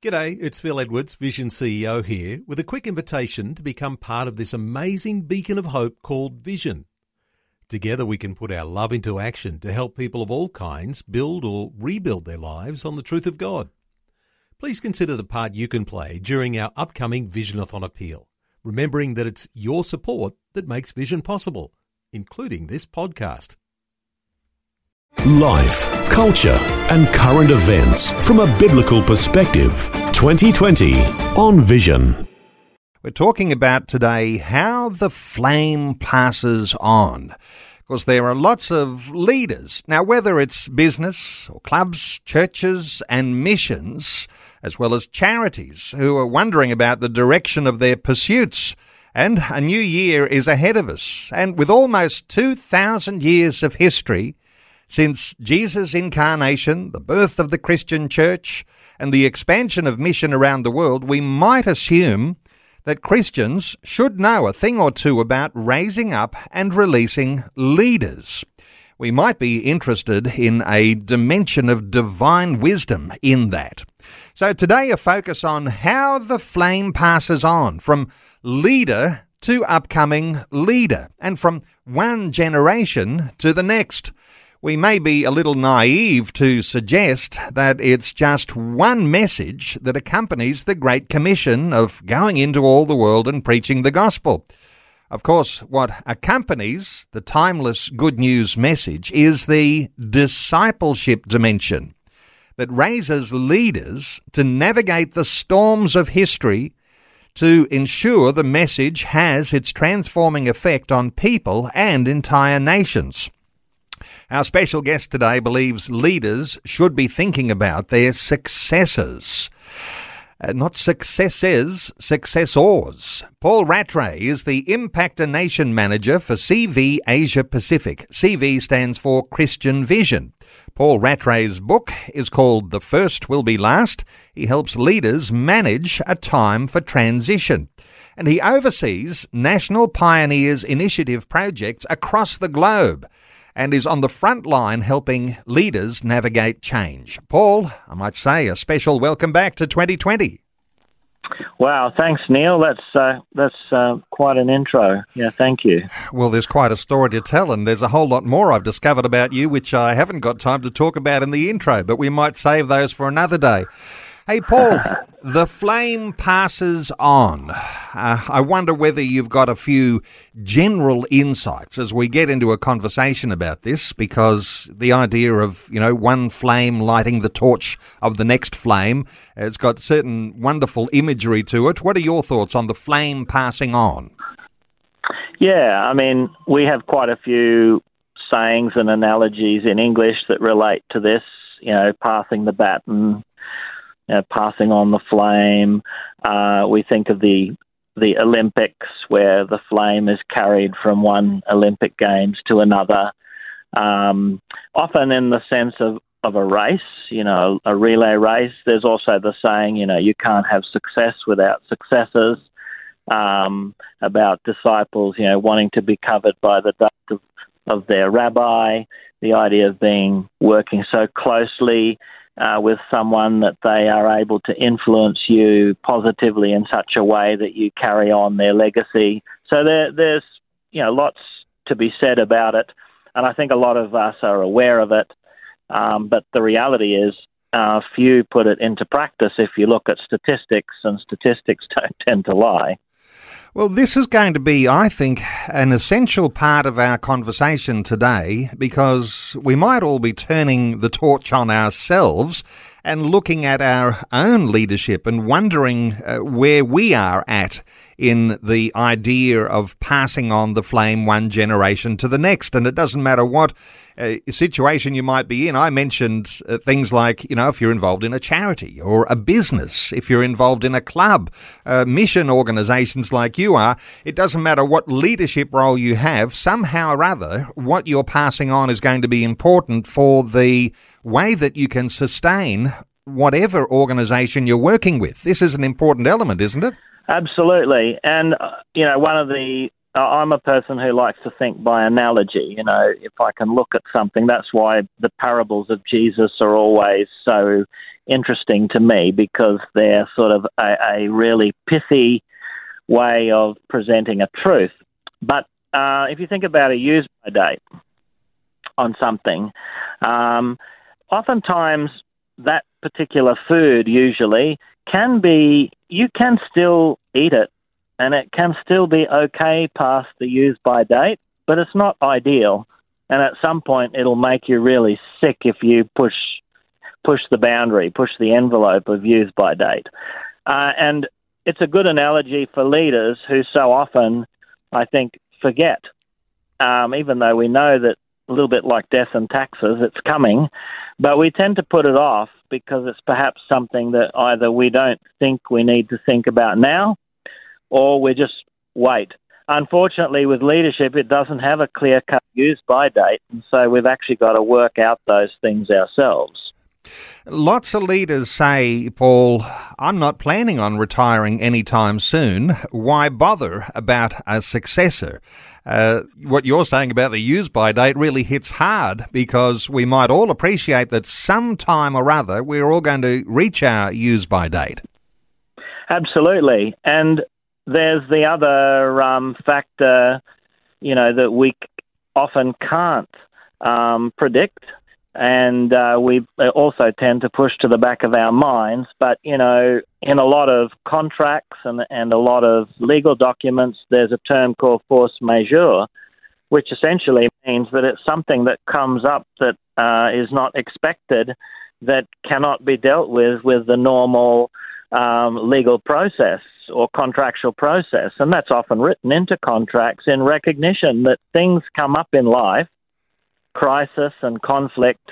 G'day, it's Phil Edwards, Vision CEO here, with a quick invitation to become part of this amazing beacon of hope called Vision. Together we can put our love into action to help people of all kinds build or rebuild their lives on the truth of God. Please consider the part you can play during our upcoming Visionathon appeal, remembering that it's your support that makes Vision possible, including this podcast. Life, culture, and current events from a biblical perspective. 2020 on Vision. We're talking about today how the flame passes on. Because there are lots of leaders. Now, whether it's business or clubs, churches and missions, as well as charities, who are wondering about the direction of their pursuits. And a new year is ahead of us. And with almost 2,000 years of history, since Jesus' incarnation, the birth of the Christian church, and the expansion of mission around the world, we might assume that Christians should know a thing or two about raising up and releasing leaders. We might be interested in a dimension of divine wisdom in that. So today a focus on how the flame passes on from leader to upcoming leader, and from one generation to the next. We may be a little naive to suggest that it's just one message that accompanies the Great Commission of going into all the world and preaching the gospel. Of course, what accompanies the timeless good news message is the discipleship dimension that raises leaders to navigate the storms of history to ensure the message has its transforming effect on people and entire nations. Our special guest today believes leaders should be thinking about their successors. Not successes, successors. Paul Rattray is the Impactor Nation Manager for CV Asia Pacific. CV stands for Christian Vision. Paul Rattray's book is called The First Will Be Last. He helps leaders manage a time for transition. And he oversees National Pioneers Initiative projects across the globe, and is on the front line helping leaders navigate change. Paul, I might say a special welcome back to 2020. Wow, thanks, Neil. That's quite an intro. Yeah, thank you. Well, there's quite a story to tell, and there's a whole lot more I've discovered about you, which I haven't got time to talk about in the intro, but we might save those for another day. Hey, Paul, the flame passes on. I wonder whether you've got a few general insights as we get into a conversation about this, because the idea of, one flame lighting the torch of the next flame, it's got certain wonderful imagery to it. What are your thoughts on the flame passing on? Yeah, we have quite a few sayings and analogies in English that relate to this, passing the baton, passing on the flame. We think of the Olympics, where the flame is carried from one Olympic Games to another, often in the sense of a race, a relay race. There's also the saying, you can't have success without successors, about disciples, wanting to be covered by the dust of their rabbi, the idea of working so closely with someone that they are able to influence you positively in such a way that you carry on their legacy. So there's lots to be said about it, and I think a lot of us are aware of it, but the reality is few put it into practice if you look at statistics, and statistics don't tend to lie. Well, this is going to be, I think, an essential part of our conversation today, because we might all be turning the torch on ourselves and looking at our own leadership and wondering where we are at in the idea of passing on the flame one generation to the next. And it doesn't matter what situation you might be in. I mentioned things like, if you're involved in a charity or a business, if you're involved in a club, mission organizations like you are, it doesn't matter what leadership role you have, somehow or other, what you're passing on is going to be important for the way that you can sustain whatever organization you're working with. This is an important element, isn't it? Absolutely. And, one of the I'm a person who likes to think by analogy. You know, if I can look at something, that's why the parables of Jesus are always so interesting to me, because they're sort of a really pithy way of presenting a truth. But if you think about a use-by date on something, oftentimes that particular food usually can be, you can still eat it and it can still be okay past the use-by date, but it's not ideal. And at some point it'll make you really sick if you push the boundary, push the envelope of use-by date. And it's a good analogy for leaders who so often, I think, forget, even though we know that a little bit like death and taxes, it's coming, but we tend to put it off because it's perhaps something that either we don't think we need to think about now, or we just wait. Unfortunately, with leadership, it doesn't have a clear-cut use-by date, and so we've actually got to work out those things ourselves. Lots of leaders say, Paul, I'm not planning on retiring anytime soon. Why bother about a successor? What you're saying about the use-by date really hits hard, because we might all appreciate that sometime or other we're all going to reach our use-by date. Absolutely. And there's the other factor, you know, that we often can't predict. And we also tend to push to the back of our minds. But, you know, in a lot of contracts and a lot of legal documents, there's a term called force majeure, which essentially means that it's something that comes up that is not expected, that cannot be dealt with the normal legal process or contractual process. And that's often written into contracts in recognition that things come up in life, crisis and conflict,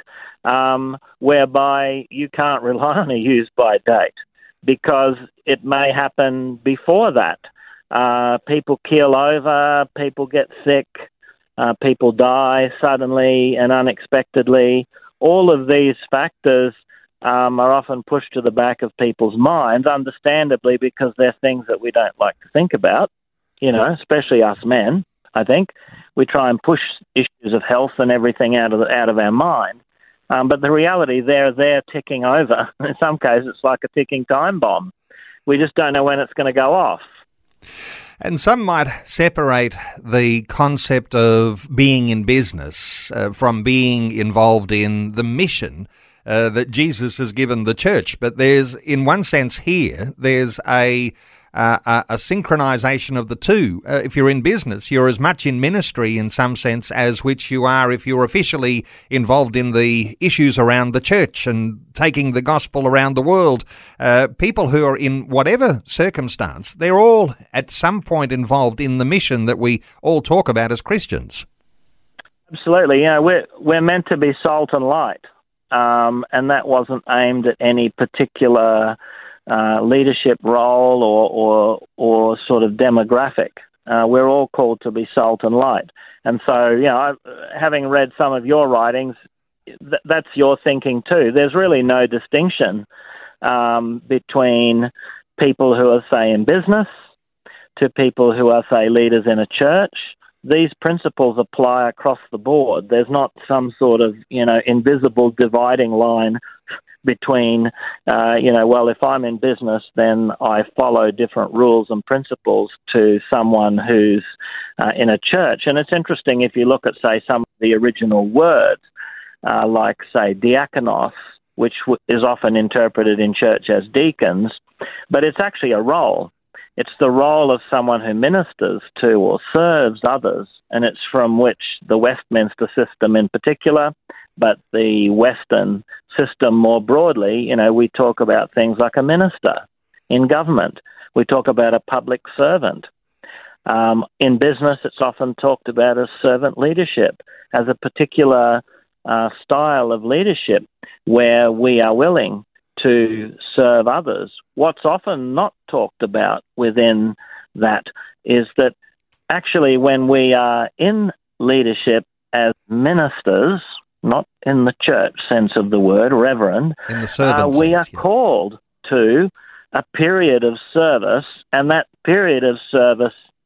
whereby you can't rely on a use-by date, because it may happen before that. People keel over, people get sick, people die suddenly and unexpectedly. All of these factors are often pushed to the back of people's minds, understandably, because they're things that we don't like to think about, you know, especially us men, I think. We try and push issues of health and everything out of our mind. But the reality, they're ticking over. In some cases, it's like a ticking time bomb. We just don't know when it's going to go off. And some might separate the concept of being in business from being involved in the mission that Jesus has given the church. But there's, in one sense here, there's a synchronization of the two. If you're in business, you're as much in ministry in some sense as which you are if you're officially involved in the issues around the church and taking the gospel around the world. People who are in whatever circumstance, they're all at some point involved in the mission that we all talk about as Christians. Absolutely. You know, we're meant to be salt and light, and that wasn't aimed at any particular leadership role or sort of demographic. We're all called to be salt and light. And so, you know, having read some of your writings, that's your thinking too. There's really no distinction between people who are, say, in business to people who are, say, leaders in a church. These principles apply across the board. There's not some sort of, you know, invisible dividing line between, well, if I'm in business, then I follow different rules and principles to someone who's in a church. And it's interesting if you look at, say, some of the original words, like, say, diakonos, which is often interpreted in church as deacons, but it's actually a role. It's the role of someone who ministers to or serves others, and it's from which the Westminster system in particular, but the Western system more broadly, you know, we talk about things like a minister in government. We talk about a public servant. In business, it's often talked about as servant leadership, as a particular style of leadership where we are willing to serve others. What's often not talked about within that is that actually when we are in leadership as ministers, not in the church sense of the word, reverend, in the servant we sense, are called to a period of service, and that period of service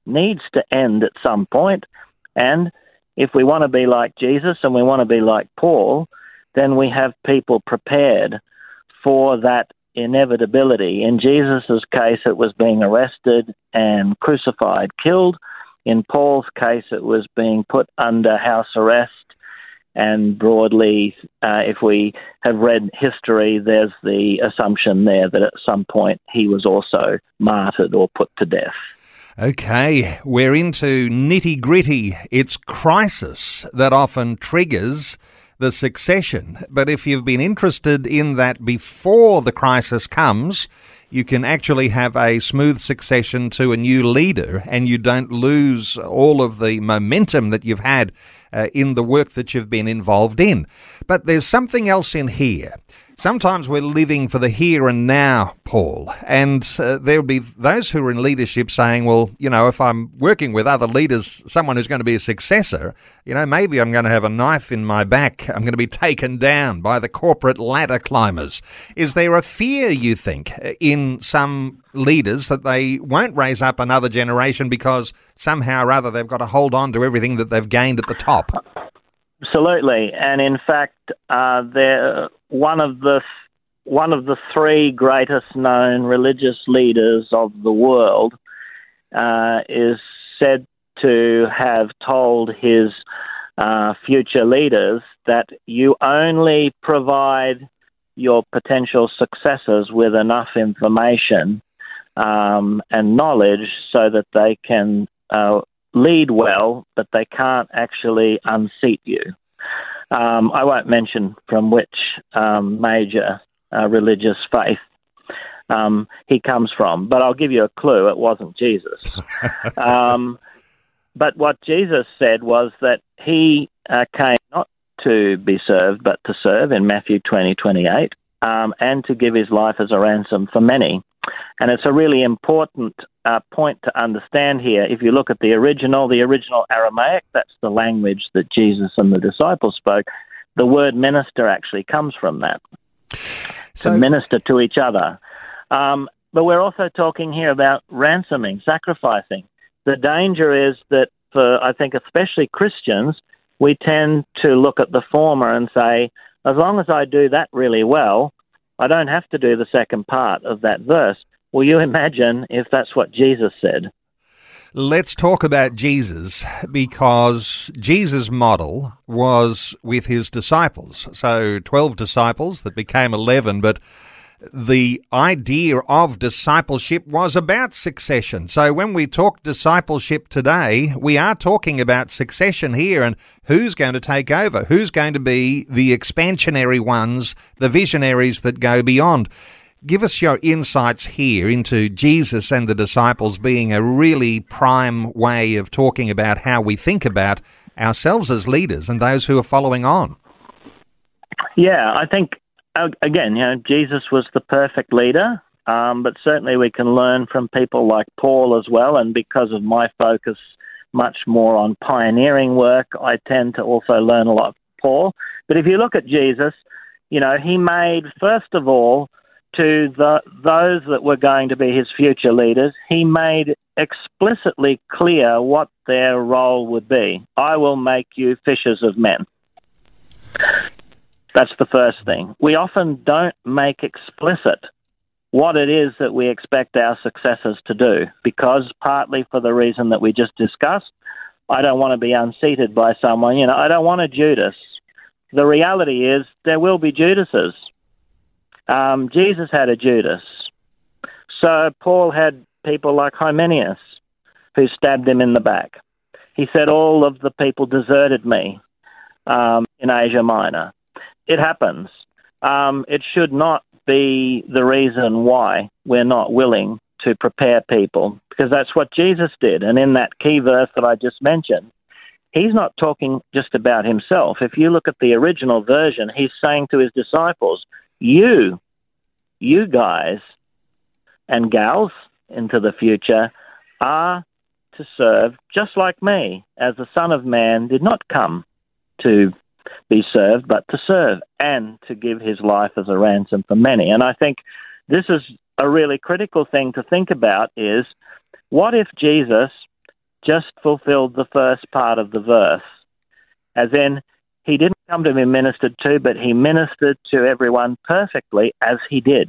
needs to end at some point. And if we want to be like Jesus and we want to be like Paul, then we have people prepared for that inevitability. In Jesus' case, it was being arrested and crucified, killed. In Paul's case, it was being put under house arrest. And broadly, if we have read history, there's the assumption there that at some point he was also martyred or put to death. Okay, we're into nitty-gritty. It's crisis that often triggers the succession. But if you've been interested in that before the crisis comes, you can actually have a smooth succession to a new leader and you don't lose all of the momentum that you've had in the work that you've been involved in. But there's something else in here. Sometimes we're living for the here and now, Paul, and there'll be those who are in leadership saying, well, you know, if I'm working with other leaders, someone who's going to be a successor, you know, maybe I'm going to have a knife in my back. I'm going to be taken down by the corporate ladder climbers. Is there a fear, you think, in some leaders that they won't raise up another generation because somehow or other they've got to hold on to everything that they've gained at the top? Absolutely, and in fact, they're one of the three greatest known religious leaders of the world is said to have told his future leaders that you only provide your potential successors with enough information and knowledge so that they can lead well, but they can't actually unseat you. I won't mention from which major religious faith he comes from, but I'll give you a clue. It wasn't Jesus. But what Jesus said was that he came not to be served, but to serve in Matthew 20:28, and to give his life as a ransom for many. And it's a really important point to understand here. If you look at the original Aramaic, that's the language that Jesus and the disciples spoke. The word minister actually comes from that, to minister to each other. But we're also talking here about ransoming, sacrificing. The danger is that for, I think, especially Christians, we tend to look at the former and say, as long as I do that really well, I don't have to do the second part of that verse. Well, you imagine if that's what Jesus said. Let's talk about Jesus, because Jesus' model was with his disciples. So 12 disciples that became 11, but the idea of discipleship was about succession. So when we talk discipleship today, we are talking about succession here and who's going to take over, who's going to be the expansionary ones, the visionaries that go beyond. Give us your insights here into Jesus and the disciples being a really prime way of talking about how we think about ourselves as leaders and those who are following on. Yeah, I think, again, Jesus was the perfect leader, but certainly we can learn from people like Paul as well. And because of my focus much more on pioneering work, I tend to also learn a lot from Paul. But if you look at Jesus, he made, first of all, to those that were going to be his future leaders, he made explicitly clear what their role would be. I will make you fishers of men. That's the first thing. We often don't make explicit what it is that we expect our successors to do, because partly for the reason that we just discussed, I don't want to be unseated by someone. I don't want a Judas. The reality is there will be Judases. Jesus had a Judas. So Paul had people like Hymenaeus who stabbed him in the back. He said, all of the people deserted me in Asia Minor. It happens. It should not be the reason why we're not willing to prepare people, because that's what Jesus did. And in that key verse that I just mentioned, he's not talking just about himself. If you look at the original version, he's saying to his disciples, you guys and gals into the future are to serve just like me, as the Son of Man did not come to be served, but to serve and to give his life as a ransom for many. And I think this is a really critical thing to think about is, what if Jesus just fulfilled the first part of the verse, as in, he didn't come to be ministered to, but he ministered to everyone perfectly as he did.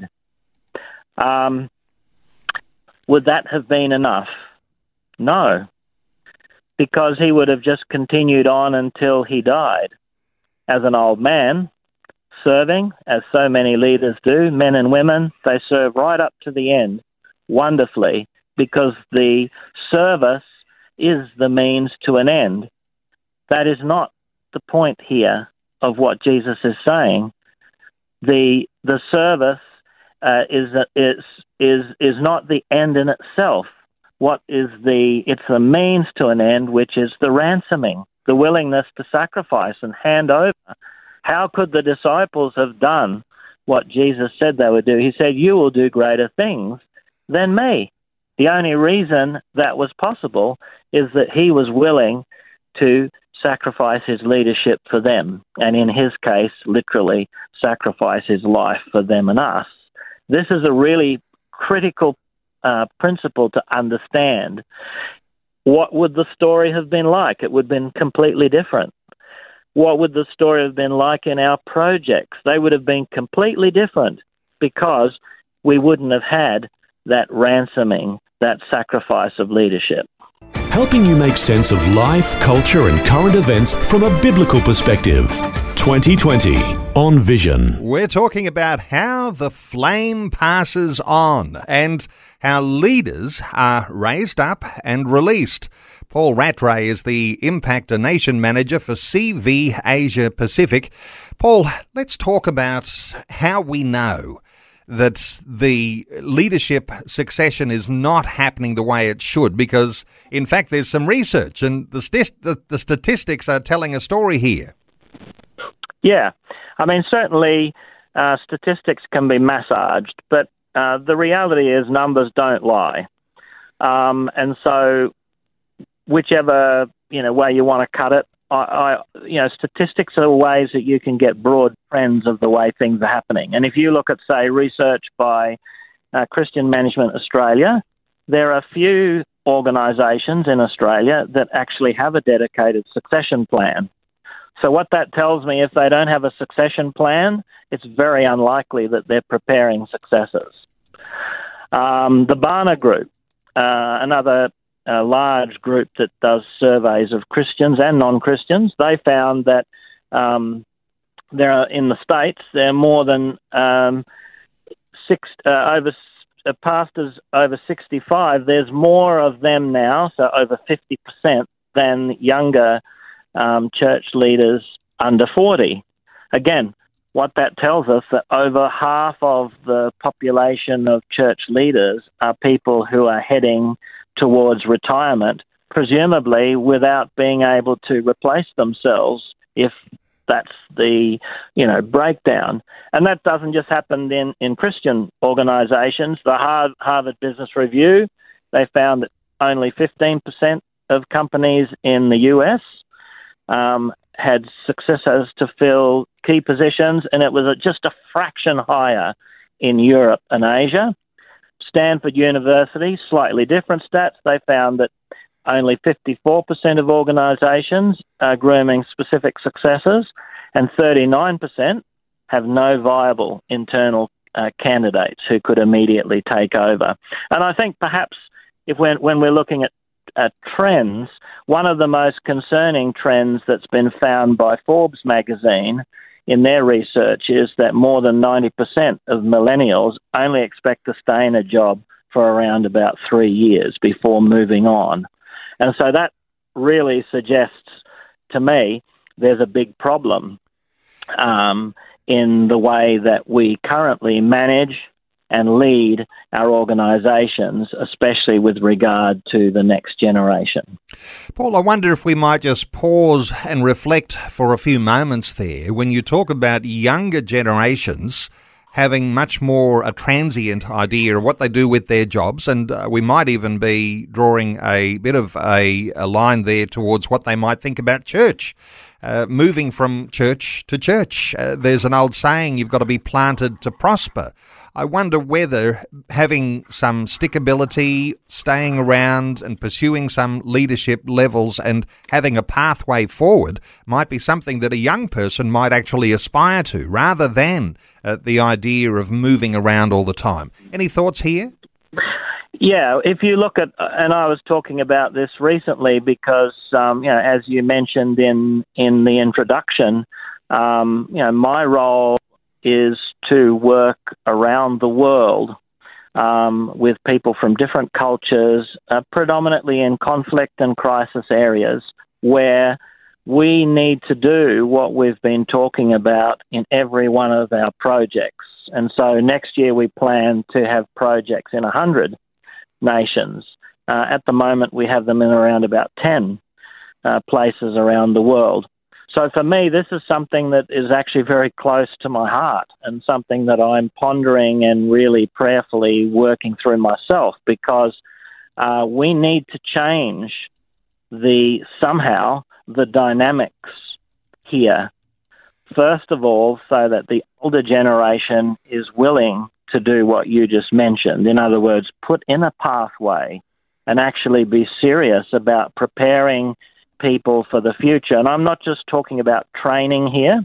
Would that have been enough? No, because he would have just continued on until he died. As an old man, serving, as so many leaders do, men and women, they serve right up to the end, wonderfully, because the service is the means to an end. That is not the point here of what Jesus is saying. The service is not the end in itself. It's the means to an end, which is the ransoming, the willingness to sacrifice and hand over. How could the disciples have done what Jesus said they would do? He said, "You will do greater things than me." The only reason that was possible is that he was willing to sacrifice his leadership for them, and in his case, literally sacrifice his life for them and us. This is a really critical principle to understand. What would the story have been like? It would have been completely different. What would the story have been like in our projects? They would have been completely different because we wouldn't have had that ransoming, that sacrifice of leadership. Helping you make sense of life, culture and current events from a biblical perspective. 2020 on Vision. We're talking about how the flame passes on and how leaders are raised up and released. Paul Rattray is the Impactor Nation Manager for CV Asia Pacific. Paul, let's talk about how we know that the leadership succession is not happening the way it should, because, in fact, there's some research and the statistics are telling a story here. Yeah. I mean, certainly statistics can be massaged, but the reality is numbers don't lie. And so whichever way you want to cut it, statistics are ways that you can get broad trends of the way things are happening. And if you look at, say, research by Christian Management Australia, there are few organisations in Australia that actually have a dedicated succession plan. So what that tells me, if they don't have a succession plan, it's very unlikely that they're preparing successors. The Barna Group, another large group that does surveys of Christians and non-Christians, they found that there are, in the States, there are more than pastors over 65. There's more of them now, so over 50%, than younger church leaders under 40. Again, what that tells us that over half of the population of church leaders are people who are heading towards retirement, presumably without being able to replace themselves if that's the breakdown. And that doesn't just happen in Christian organizations. The Harvard Business Review, they found that only 15% of companies in the US had successors to fill key positions, and it was just a fraction higher in Europe and Asia. Stanford University, slightly different stats, they found that only 54% of organisations are grooming specific successors, and 39% have no viable internal candidates who could immediately take over. And I think perhaps when we're looking at trends, one of the most concerning trends that's been found by Forbes magazine in their research is that more than 90% of millennials only expect to stay in a job for around about 3 years before moving on. And so that really suggests to me there's a big problem in the way that we currently manage and lead our organisations, especially with regard to the next generation. Paul, I wonder if we might just pause and reflect for a few moments there when you talk about younger generations having much more a transient idea of what they do with their jobs, and we might even be drawing a bit of a line there towards what they might think about church. moving from church to church. There's an old saying, you've got to be planted to prosper. I wonder whether having some stickability, staying around and pursuing some leadership levels and having a pathway forward might be something that a young person might actually aspire to, rather than the idea of moving around all the time. Any thoughts here? Yeah, if you look at, and I was talking about this recently because, as you mentioned in the introduction, my role is to work around the world with people from different cultures, predominantly in conflict and crisis areas, where we need to do what we've been talking about in every one of our projects. And so next year we plan to have projects in 100 nations. At the moment we have them in around about 10 places around the world. So for me, this is something that is actually very close to my heart and something that I'm pondering and really prayerfully working through myself, because we need to change somehow the dynamics here. First of all, so that the older generation is willing to do what you just mentioned. In other words, put in a pathway and actually be serious about preparing people for the future. And I'm not just talking about training here.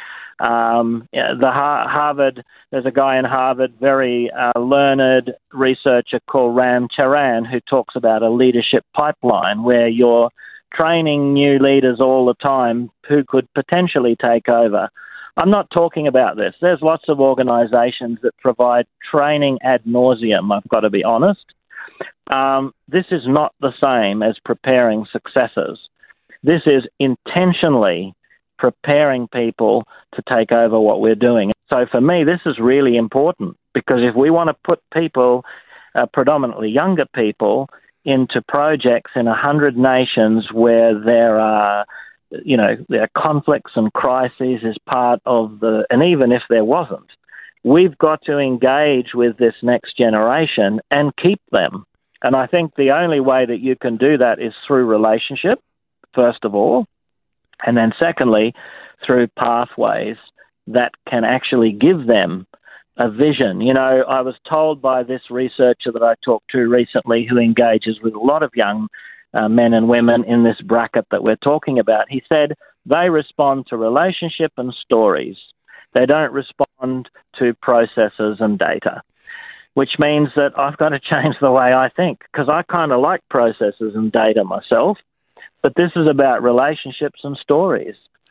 Harvard, there's a guy in Harvard, very learned researcher called Ram Charan, who talks about a leadership pipeline where you're training new leaders all the time who could potentially take over. I'm not talking about this. There's lots of organizations that provide training ad nauseum, I've got to be honest. This is not the same as preparing successors. This is intentionally preparing people to take over what we're doing. So for me, this is really important, because if we want to put people, predominantly younger people, into projects in 100 nations where there are conflicts and crises as part of and even if there wasn't, we've got to engage with this next generation and keep them. And I think the only way that you can do that is through relationship, first of all, and then secondly, through pathways that can actually give them a vision. I was told by this researcher that I talked to recently, who engages with a lot of young men and women in this bracket that we're talking about. He said they respond to relationship and stories. They don't respond to processes and data, which means that I've got to change the way I think, because I kind of like processes and data myself, but this is about relationships and stories.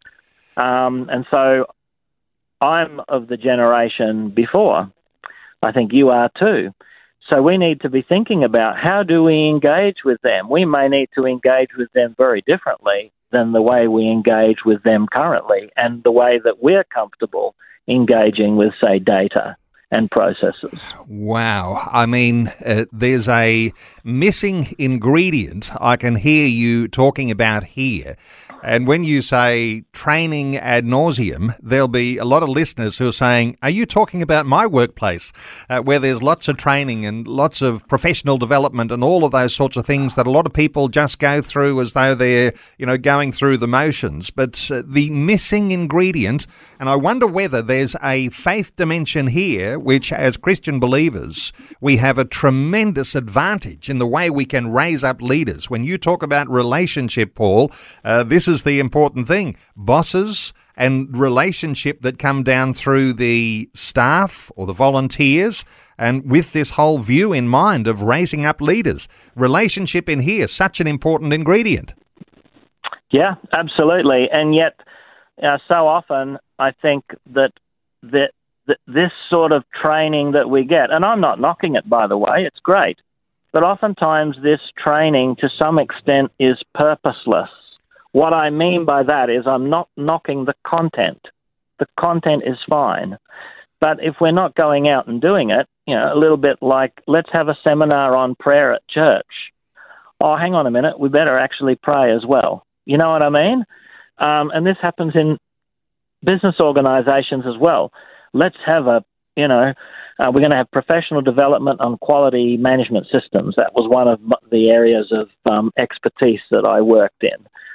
And so I'm of the generation before. I think you are too. So we need to be thinking about, how do we engage with them? We may need to engage with them very differently than the way we engage with them currently, and the way that we're comfortable engaging with, say, data and processes. Wow. I mean, there's a missing ingredient I can hear you talking about here. And when you say training ad nauseum, there'll be a lot of listeners who are saying, are you talking about my workplace, where there's lots of training and lots of professional development and all of those sorts of things that a lot of people just go through as though they're, going through the motions. But the missing ingredient, and I wonder whether there's a faith dimension here, which as Christian believers, we have a tremendous advantage in the way we can raise up leaders. When you talk about relationship, Paul, this is the important thing. Bosses and relationship that come down through the staff or the volunteers, and with this whole view in mind of raising up leaders. Relationship in here, such an important ingredient. Yeah, absolutely. And yet, so often I think that this sort of training that we get, and I'm not knocking it, by the way, it's great, but oftentimes this training to some extent is purposeless. What I mean by that is I'm not knocking the content. The content is fine. But if we're not going out and doing it, a little bit like, let's have a seminar on prayer at church. Oh, hang on a minute, we better actually pray as well. You know what I mean? And this happens in business organizations as well. Let's have we're going to have professional development on quality management systems. That was one of the areas of expertise that I worked in.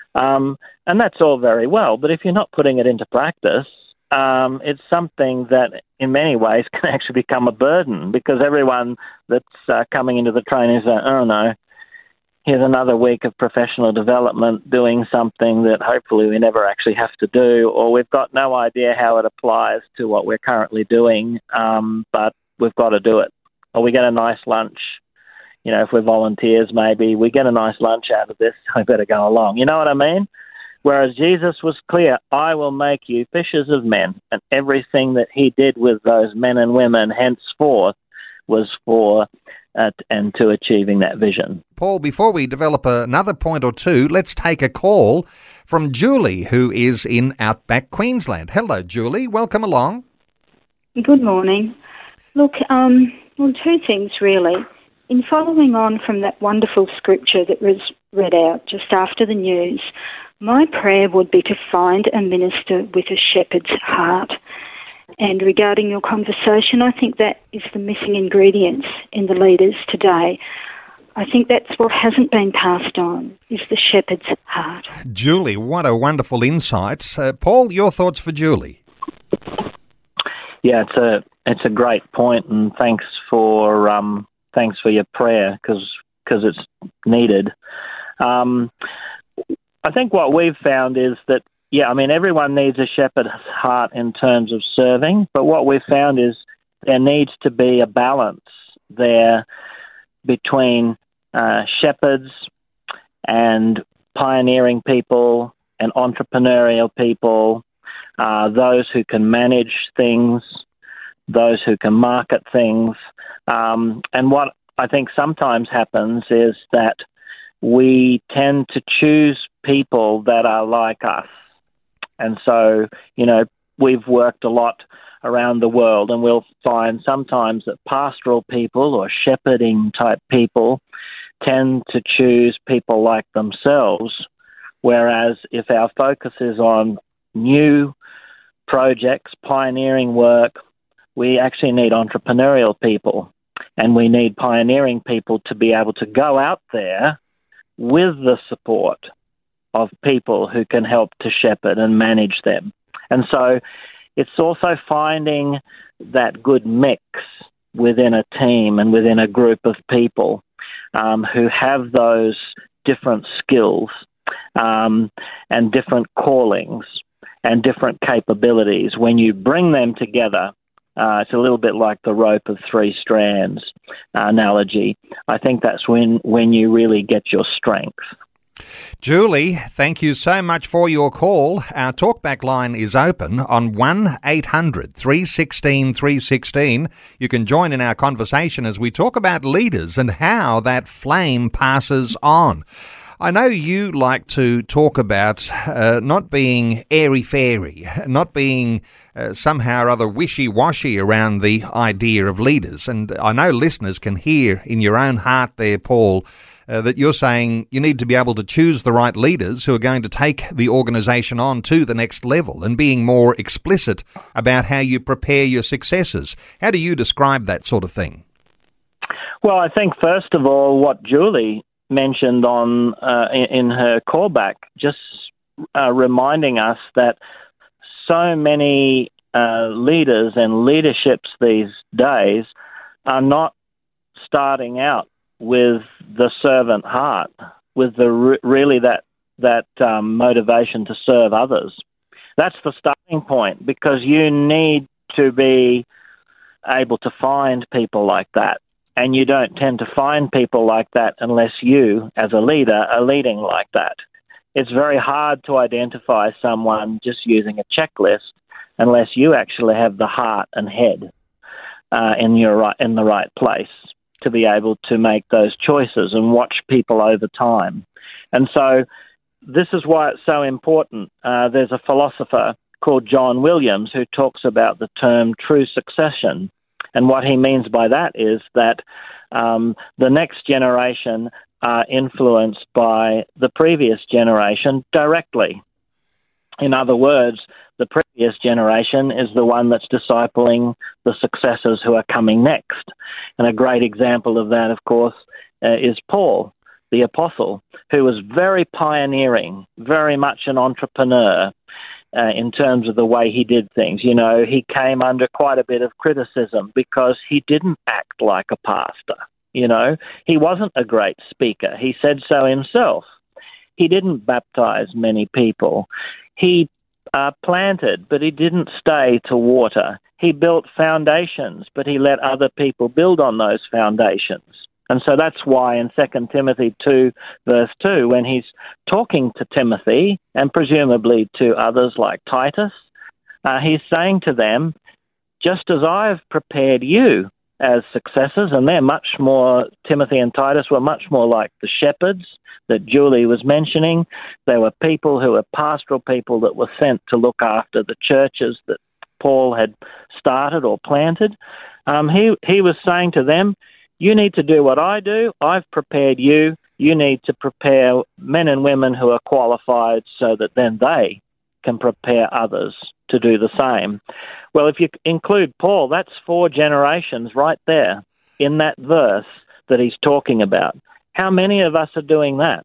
And that's all very well, but if you're not putting it into practice, it's something that in many ways can actually become a burden, because everyone that's coming into the training is like, oh no, here's another week of professional development doing something that hopefully we never actually have to do, or we've got no idea how it applies to what we're currently doing, but we've got to do it. Or we get a nice lunch. You know, if we're volunteers, maybe we get a nice lunch out of this, I better go along. You know what I mean? Whereas Jesus was clear, I will make you fishers of men. And everything that he did with those men and women henceforth was for and to achieving that vision. Paul, before we develop another point or two, let's take a call from Julie, who is in outback Queensland. Hello, Julie. Welcome along. Good morning. Look, two things really. In following on from that wonderful scripture that was read out just after the news, my prayer would be to find a minister with a shepherd's heart. And regarding your conversation, I think that is the missing ingredients in the leaders today. I think that's what hasn't been passed on, is the shepherd's heart. Julie, what a wonderful insight. Paul, your thoughts for Julie? Yeah, it's a great point, and thanks for your prayer, because it's needed. I think what we've found is that, everyone needs a shepherd's heart in terms of serving, but what we've found is there needs to be a balance there between shepherds and pioneering people and entrepreneurial people, those who can manage things, those who can market things. And what I think sometimes happens is that we tend to choose people that are like us. And so, we've worked a lot around the world, and we'll find sometimes that pastoral people or shepherding type people tend to choose people like themselves, whereas if our focus is on new projects, pioneering work, we actually need entrepreneurial people, and we need pioneering people to be able to go out there with the support of people who can help to shepherd and manage them. And so it's also finding that good mix within a team and within a group of people who have those different skills and different callings and different capabilities. When you bring them together, it's a little bit like the rope of three strands analogy. I think that's when you really get your strength. Julie, thank you so much for your call. Our talkback line is open on 1-800-316-316. You can join in our conversation as we talk about leaders and how that flame passes on. I know you like to talk about not being airy-fairy, not being somehow or other wishy-washy around the idea of leaders. And I know listeners can hear in your own heart there, Paul, that you're saying you need to be able to choose the right leaders who are going to take the organisation on to the next level, and being more explicit about how you prepare your successors. How do you describe that sort of thing? Well, I think, first of all, what Julie mentioned on in her callback, just reminding us that so many leaders and leaderships these days are not starting out with the servant heart, with the really that motivation to serve others. That's the starting point, because you need to be able to find people like that. And you don't tend to find people like that unless you, as a leader, are leading like that. It's very hard to identify someone just using a checklist unless you actually have the heart and head in the right place to be able to make those choices and watch people over time. And so this is why it's so important. There's a philosopher called John Williams who talks about the term true succession. And what he means by that is that the next generation are influenced by the previous generation directly. In other words, the previous generation is the one that's discipling the successors who are coming next. And a great example of that, of course, is Paul. the apostle, who was very pioneering, very much an entrepreneur in terms of the way he did things. You know, he came under quite a bit of criticism because he didn't act like a pastor. You know, he wasn't a great speaker. He said so himself. He didn't baptize many people. He planted, but he didn't stay to water. He built foundations, but he let other people build on those foundations. And so that's why in 2 Timothy 2, verse 2, when he's talking to Timothy and presumably to others like Titus, he's saying to them, just as I've prepared you as successors, and they're much more, Timothy and Titus were much more like the shepherds that Julie was mentioning. They were people who were pastoral people that were sent to look after the churches that Paul had started or planted. He was saying to them, you need to do what I do. I've prepared you. You need to prepare men and women who are qualified so that then they can prepare others to do the same. Well, if you include Paul, that's 4 generations right there in that verse that he's talking about. How many of us are doing that?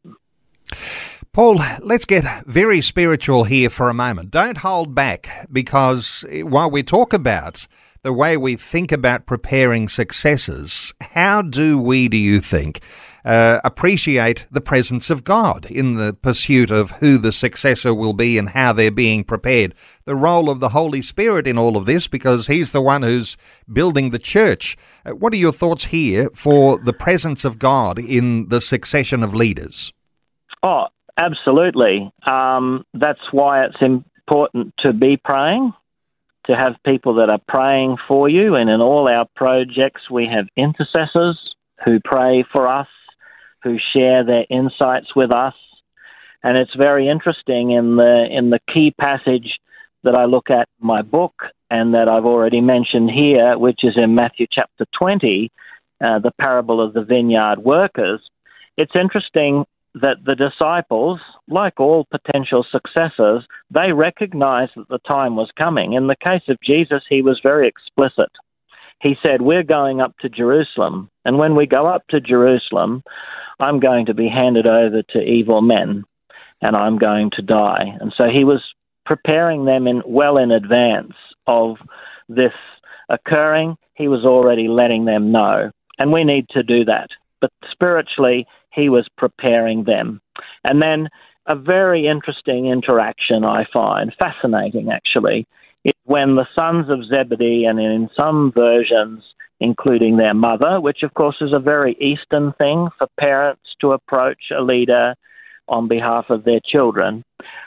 Paul, let's get very spiritual here for a moment. Don't hold back, because while we talk about the way we think about preparing successors, how do you think, appreciate the presence of God in the pursuit of who the successor will be and how they're being prepared? The role of the Holy Spirit in all of this, because he's the one who's building the church. What are your thoughts here for the presence of God in the succession of leaders? Oh, absolutely. That's why it's important to be praying, to have people that are praying for you. And in all our projects, we have intercessors who pray for us, who share their insights with us. And it's very interesting in the key passage that I look at in my book and that I've already mentioned here, which is in Matthew chapter 20, the parable of the vineyard workers. It's interesting that the disciples, like all potential successors, they recognized that the time was coming. In the case of Jesus, he was very explicit. He said, we're going up to Jerusalem, and when we go up to Jerusalem, I'm going to be handed over to evil men, and I'm going to die. And so he was preparing them well in advance of this occurring. He was already letting them know, and we need to do that. But spiritually, he was preparing them. And then a very interesting interaction I find, fascinating actually, is when the sons of Zebedee, and in some versions including their mother, which of course is a very Eastern thing for parents to approach a leader on behalf of their children,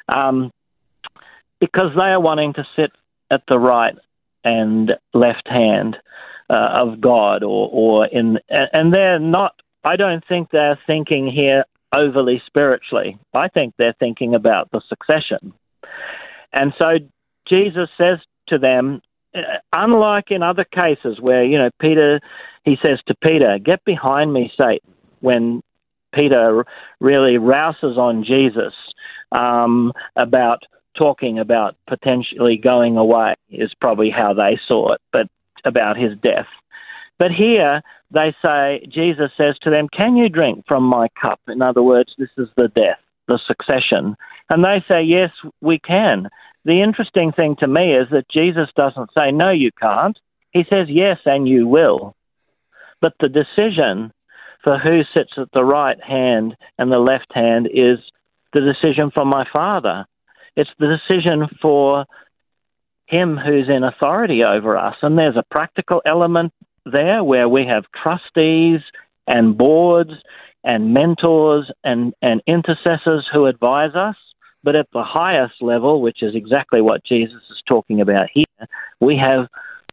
because they are wanting to sit at the right and left hand of God, and they're not, I don't think they're thinking here overly spiritually. I think they're thinking about the succession. And so Jesus says to them, unlike in other cases where, Peter, he says to Peter, get behind me, Satan, when Peter really rouses on Jesus about talking about potentially going away, is probably how they saw it, but about his death. But here they say, Jesus says to them, can you drink from my cup? In other words, this is the death, the succession. And they say, yes, we can. The interesting thing to me is that Jesus doesn't say, no, you can't. He says, yes, and you will. But the decision for who sits at the right hand and the left hand is the decision for my Father. It's the decision for him who's in authority over us. And there's a practical element there where we have trustees and boards and mentors and intercessors who advise us. But at the highest level, which is exactly what Jesus is talking about here, we have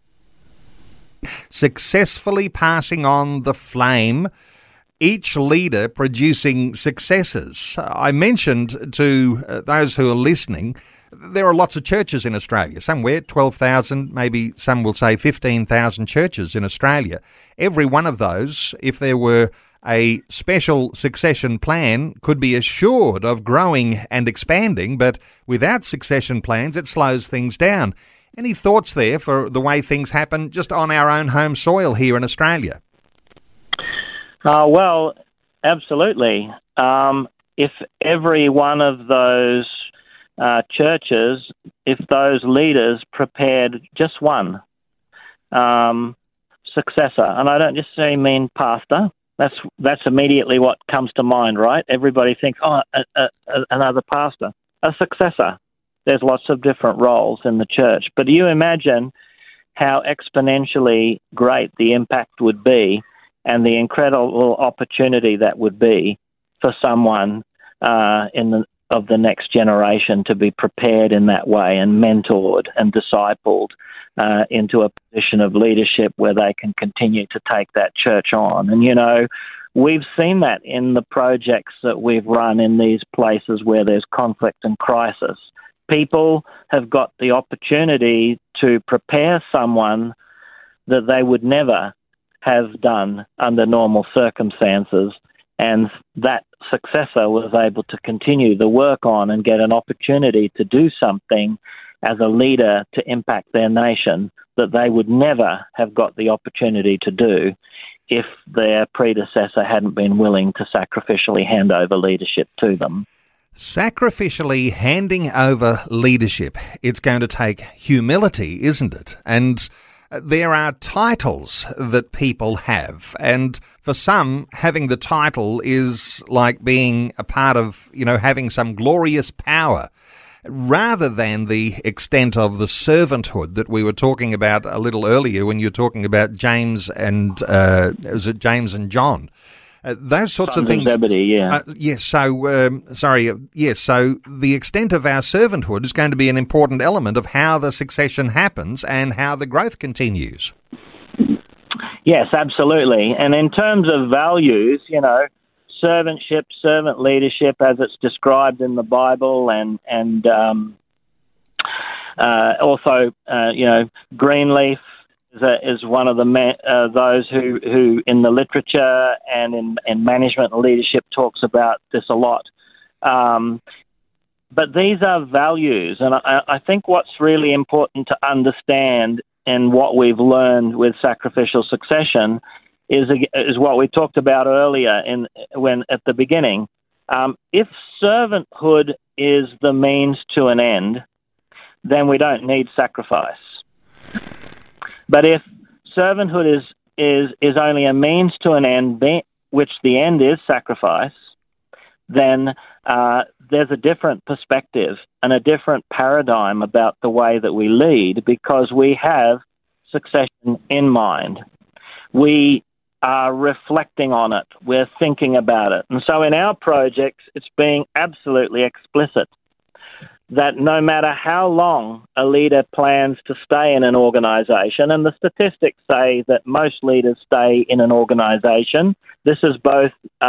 successfully passing on the flame, each leader producing successors. I mentioned to those who are listening, there are lots of churches in Australia, somewhere 12,000, maybe some will say 15,000 churches in Australia. Every one of those, if there were a special succession plan, could be assured of growing and expanding, but without succession plans, it slows things down. Any thoughts there for the way things happen just on our own home soil here in Australia? Well, absolutely. if every one of those churches, if those leaders prepared just one successor, and I don't just mean pastor. That's immediately what comes to mind, right? Everybody thinks, another pastor, a successor. There's lots of different roles in the church, but do you imagine how exponentially great the impact would be, and the incredible opportunity that would be for someone of the next generation to be prepared in that way and mentored and discipled into a position of leadership where they can continue to take that church on. And, we've seen that in the projects that we've run in these places where there's conflict and crisis. People have got the opportunity to prepare someone that they would never have done under normal circumstances, and that successor was able to continue the work on and get an opportunity to do something as a leader to impact their nation that they would never have got the opportunity to do if their predecessor hadn't been willing to sacrificially hand over leadership to them. Sacrificially handing over leadership, it's going to take humility, isn't it? And there are titles that people have, and for some, having the title is like being a part of, having some glorious power, rather than the extent of the servanthood that we were talking about a little earlier when you were talking about James and, is it James and John? Those sorts of things. Zebedee, yeah. So the extent of our servanthood is going to be an important element of how the succession happens and how the growth continues. Yes, absolutely. And in terms of values, servantship, servant leadership, as it's described in the Bible, and also, Greenleaf is one of those who in the literature and in management and leadership talks about this a lot. But these are values, and I think what's really important to understand and what we've learned with sacrificial succession is what we talked about earlier at the beginning. If servanthood is the means to an end, then we don't need sacrifice. But if servanthood is only a means to an end, which the end is sacrifice, then there's a different perspective and a different paradigm about the way that we lead, because we have succession in mind. We are reflecting on it. We're thinking about it. And so in our projects, it's being absolutely explicit that no matter how long a leader plans to stay in an organization, and the statistics say that most leaders stay in an organization, this is both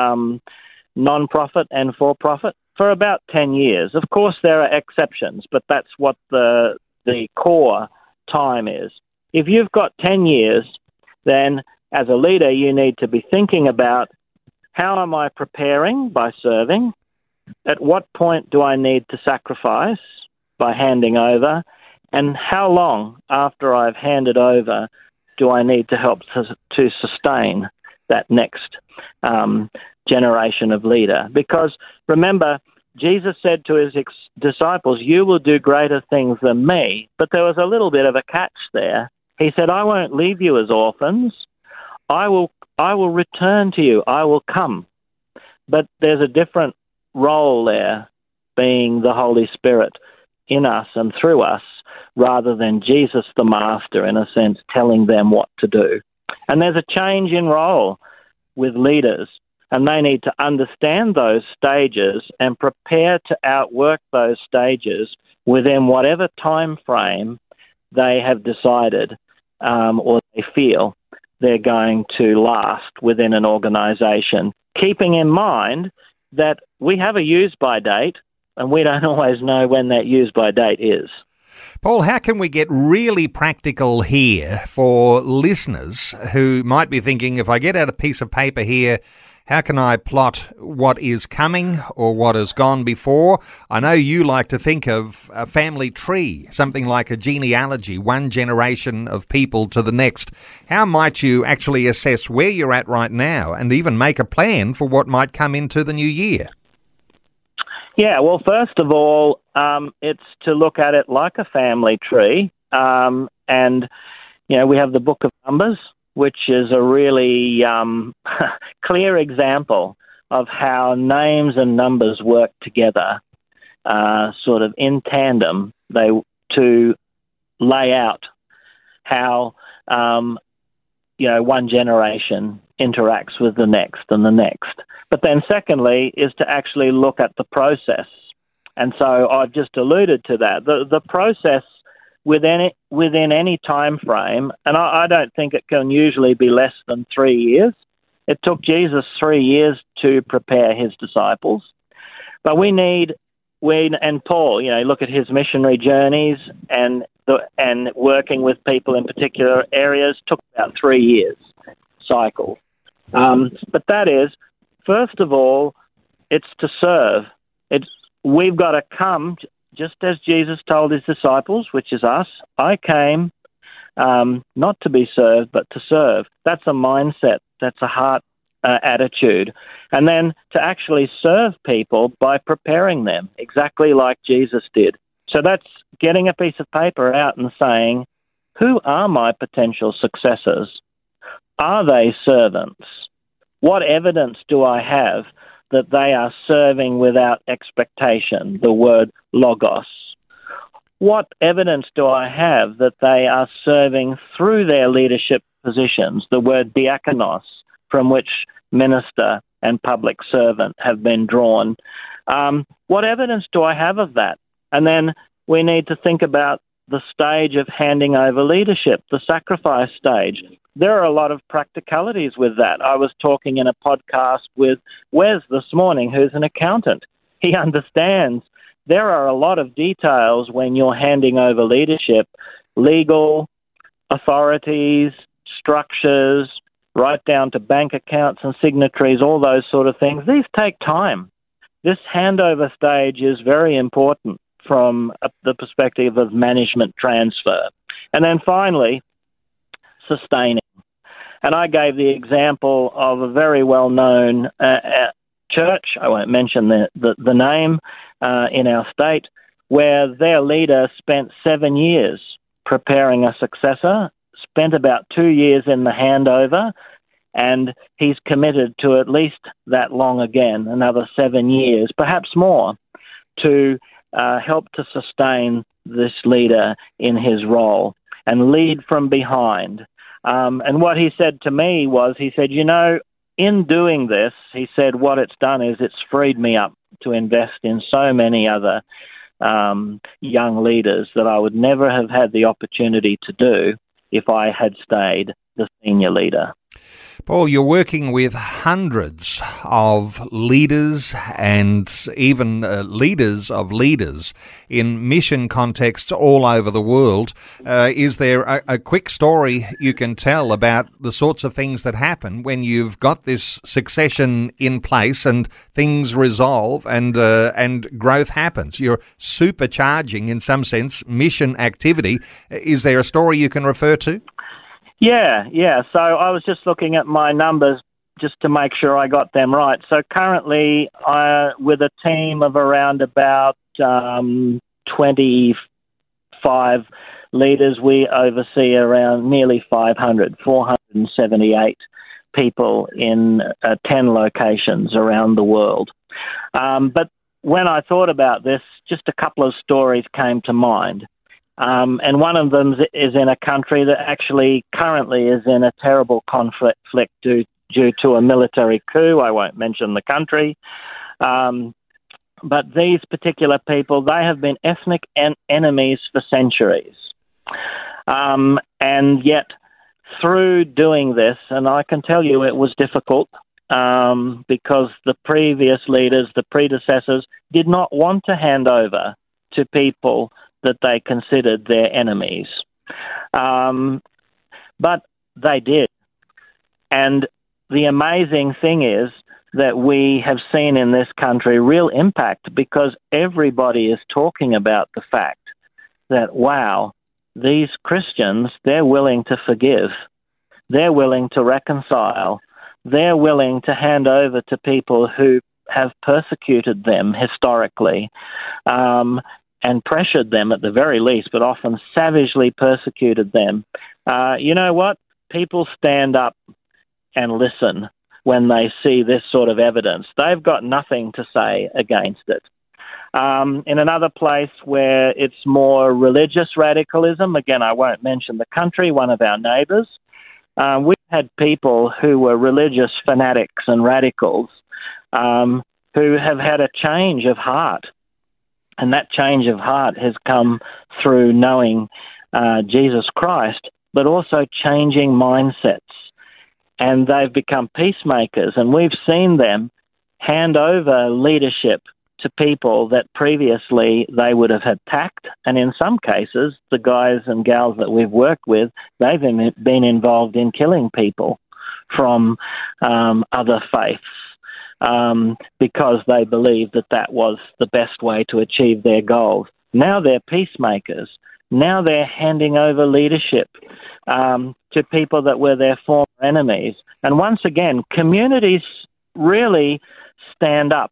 non-profit and for-profit, for about 10 years. Of course, there are exceptions, but that's what the core time is. If you've got 10 years, then as a leader, you need to be thinking about, how am I preparing by serving? At what point do I need to sacrifice by handing over? And how long after I've handed over do I need to help to sustain that next generation of leader? Because remember, Jesus said to his disciples, you will do greater things than me. But there was a little bit of a catch there. He said, I won't leave you as orphans. I will return to you. I will come. But there's a different role there, being the Holy Spirit in us and through us, rather than Jesus the Master, in a sense, telling them what to do. And there's a change in role with leaders, and they need to understand those stages and prepare to outwork those stages within whatever time frame they have decided or they feel they're going to last within an organization, keeping in mind that we have a use-by date, and we don't always know when that use-by date is. Paul, how can we get really practical here for listeners who might be thinking, if I get out a piece of paper here, how can I plot what is coming or what has gone before? I know you like to think of a family tree, something like a genealogy, one generation of people to the next. How might you actually assess where you're at right now and even make a plan for what might come into the new year? Yeah, well, first of all, it's to look at it like a family tree. And, you know, we have the Book of Numbers, which is a really clear example of how names and numbers work together, sort of in tandem, to lay out how, one generation interacts with the next and the next. But then secondly is to actually look at the process. And so I've just alluded to that. The process within any time frame, and I don't think it can usually be less than 3 years. It took Jesus 3 years to prepare his disciples. But and Paul, look at his missionary journeys and working with people in particular areas took about 3 years cycle. But that is, first of all, it's to serve. We've got to come, just as Jesus told his disciples, which is us, I came not to be served, but to serve. That's a mindset. That's a heart attitude. And then to actually serve people by preparing them, exactly like Jesus did. So that's getting a piece of paper out and saying, who are my potential successors? Are they servants? What evidence do I have that they are serving without expectation, the word logos? What evidence do I have that they are serving through their leadership positions, the word diakonos, from which minister and public servant have been drawn? What evidence do I have of that? And then we need to think about the stage of handing over leadership, the sacrifice stage. There are a lot of practicalities with that. I was talking in a podcast with Wes this morning, who's an accountant. He understands there are a lot of details when you're handing over leadership, legal, authorities, structures, right down to bank accounts and signatories, all those sort of things. These take time. This handover stage is very important from the perspective of management transfer. And then finally, sustaining. And I gave the example of a very well-known church, I won't mention the name, in our state, where their leader spent 7 years preparing a successor, spent about 2 years in the handover, and he's committed to at least that long again, another 7 years, perhaps more, to help to sustain this leader in his role and lead from behind. And what he said to me was, he said, in doing this, he said, what it's done is it's freed me up to invest in so many other young leaders that I would never have had the opportunity to do if I had stayed the senior leader. Paul, you're working with hundreds of leaders and even leaders of leaders in mission contexts all over the world. Is there a quick story you can tell about the sorts of things that happen when you've got this succession in place and things resolve and growth happens? You're supercharging, in some sense, mission activity. Is there a story you can refer to? Yeah. So I was just looking at my numbers just to make sure I got them right. So currently, with a team of around about 25 leaders, we oversee around nearly 478 people in 10 locations around the world. But when I thought about this, just a couple of stories came to mind. And one of them is in a country that actually currently is in a terrible conflict due to a military coup. I won't mention the country. But these particular people, they have been ethnic enemies for centuries. And yet, through doing this, and I can tell you it was difficult, because the previous leaders, the predecessors, did not want to hand over to people that they considered their enemies. But they did. And the amazing thing is that we have seen in this country real impact, because everybody is talking about the fact that, wow, these Christians, they're willing to forgive. They're willing to reconcile. They're willing to hand over to people who have persecuted them historically, and pressured them at the very least, but often savagely persecuted them. You know what? People stand up and listen when they see this sort of evidence. They've got nothing to say against it. In another place where it's more religious radicalism, again, I won't mention the country, one of our neighbours, we've had people who were religious fanatics and radicals who have had a change of heart. And that change of heart has come through knowing Jesus Christ, but also changing mindsets. And they've become peacemakers, and we've seen them hand over leadership to people that previously they would have attacked. And in some cases, the guys and gals that we've worked with, they've been involved in killing people from other faiths, because they believed that that was the best way to achieve their goals. Now they're peacemakers. Now they're handing over leadership to people that were their former enemies. And once again, communities really stand up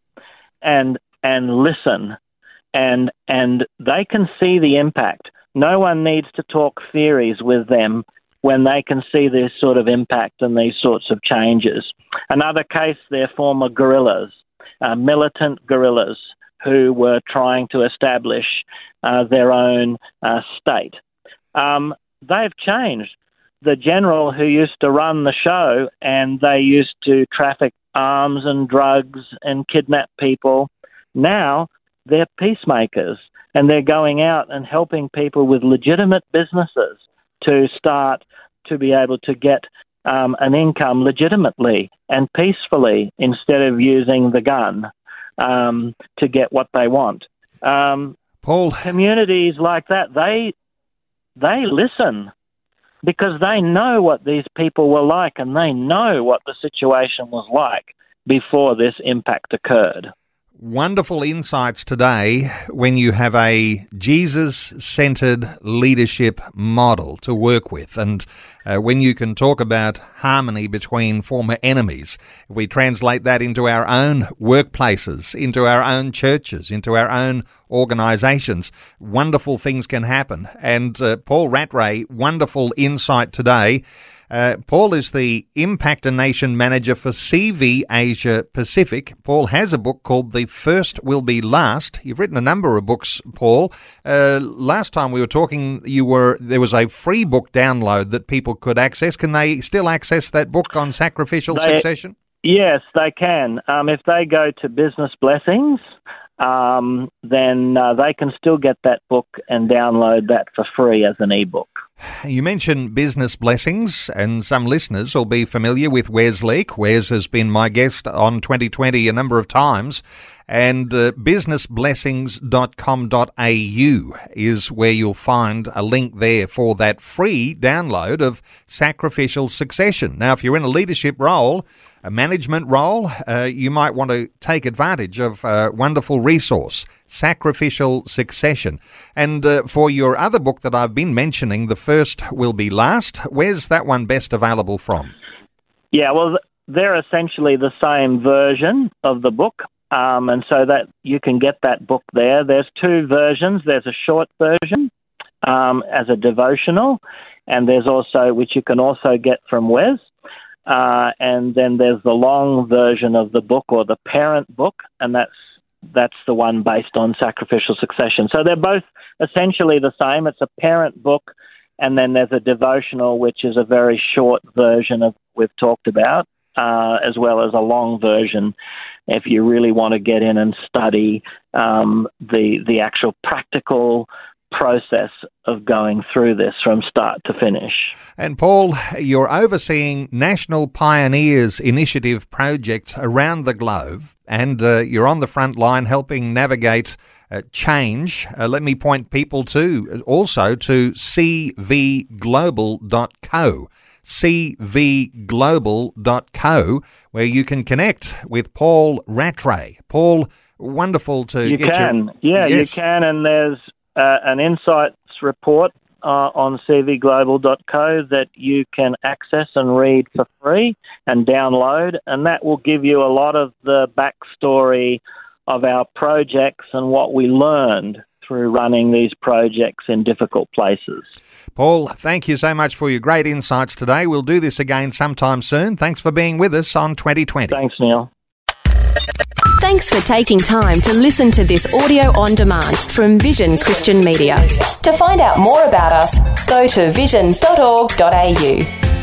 and listen, and they can see the impact. No one needs to talk theories with them when they can see this sort of impact and these sorts of changes. Another case, they're former guerrillas, militant guerrillas who were trying to establish their own state. They've changed. The general who used to run the show, and they used to traffic arms and drugs and kidnap people, now they're peacemakers, and they're going out and helping people with legitimate businesses to start to be able to get an income legitimately and peacefully instead of using the gun to get what they want. Paul, communities like that, they listen, because they know what these people were like, and they know what the situation was like before this impact occurred. Wonderful insights today when you have a Jesus-centered leadership model to work with, and when you can talk about harmony between former enemies. If we translate that into our own workplaces, into our own churches, into our own organisations, wonderful things can happen. And Paul Rattray, wonderful insight today. Paul is the Impact Nation Manager for CV Asia Pacific. Paul has a book called The First Will Be Last. You've written a number of books, Paul. Last time we were talking, there was a free book download that people could access. Can they still access that book on sacrificial succession? Yes, they can. If they go to Business Blessings, then they can still get that book and download that for free as an ebook. You mentioned Business Blessings, and some listeners will be familiar with Wes Leake. Wes has been my guest on 2020 a number of times, and businessblessings.com.au is where you'll find a link there for that free download of Sacrificial Succession. Now, if you're in a leadership role, a management role, you might want to take advantage of a wonderful resource, Sacrificial Succession. And for your other book that I've been mentioning, The First Will Be Last, where's that one best available from? Yeah, well, they're essentially the same version of the book, and so that you can get that book there. There's two versions. There's a short version as a devotional, and there's also, which you can also get from Wes, and then there's the long version of the book, or the parent book, and that's the one based on Sacrificial Succession. So they're both essentially the same. It's a parent book, and then there's a devotional, which is a very short version of what we've talked about, as well as a long version if you really want to get in and study the actual practical process of going through this from start to finish. And Paul, you're overseeing National Pioneers Initiative projects around the globe, and you're on the front line helping navigate change. Let me point people also to cvglobal.co. cvglobal.co, where you can connect with Paul Rattray. Paul, wonderful to you can. You can, and there's an insights report on cvglobal.co that you can access and read for free and download, and that will give you a lot of the backstory of our projects and what we learned through running these projects in difficult places. Paul, thank you so much for your great insights today. We'll do this again sometime soon. Thanks for being with us on 2020. Thanks, Neil. Thanks for taking time to listen to this audio on demand from Vision Christian Media. To find out more about us, go to vision.org.au.